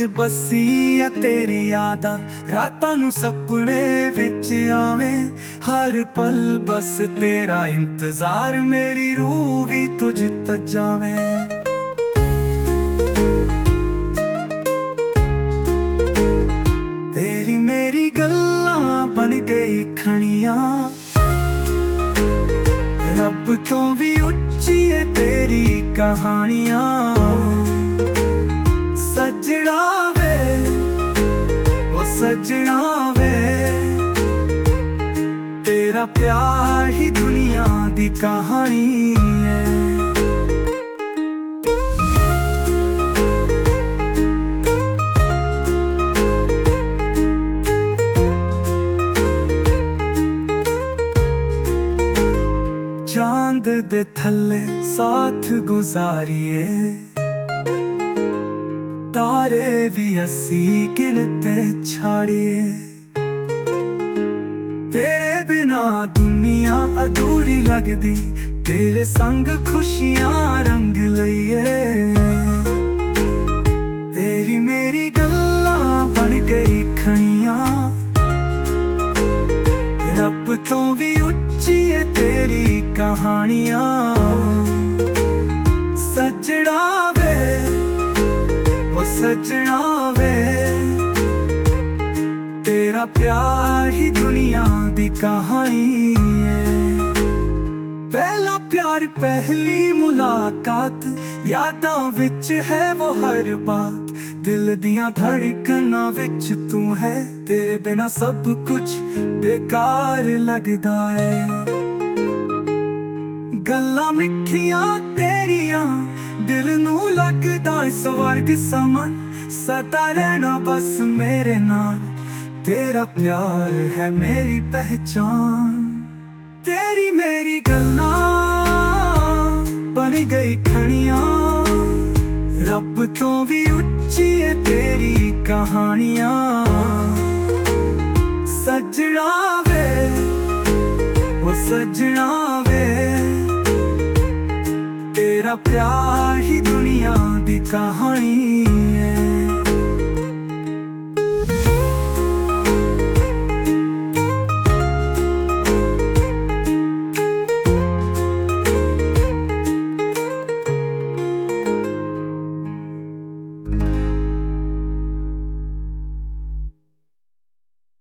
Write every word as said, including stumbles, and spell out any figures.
बसी है तेरी यादां, रातां नूं सपने विच आवें। हर पल बस तेरा इंतजार, मेरी रूह भी तुझ तक जावें। तेरी मेरी गल्लां बन गई खड़ियां, रब तो भी उच्ची है तेरी कहानियां। सजना वे ओ सजना वे, तेरा प्यार ही दुनिया दी कहानी है। चांद दे थल्ले साथ गुजारिए, तारे भी असी गिनते छाड़िए। तेरे बिना दुनिया अधूरी लगदी, तेरे संग खुशियां रंग लईए। तेरी मेरी गल्लां बन गई खड़ियां, रब तो भी उच्ची है तेरी कहानियां। सजना वे ओ सजना वे, तेरा प्यार ही दुनिया दी कहानी है। पहला प्यार पहली मुलाकात, यादां विच है वो हर बात। दिल दियां धड़कनां विच तू है, तेरे बिना सब कुछ बेकार लगदा है। गल्लां मिठियां तेरियां, दिल नू लगदा स्वर्ग समान। सदा रहना बस मेरे नाल, तेरा प्यार है मेरी पहचान। तेरी मेरी गल्लां बन गई खड़ियां, रब तो भी उच्ची है तेरी कहानियां। सजना वे ओ सजना वे, तेरा प्यार ही दुनिया दी कहानी।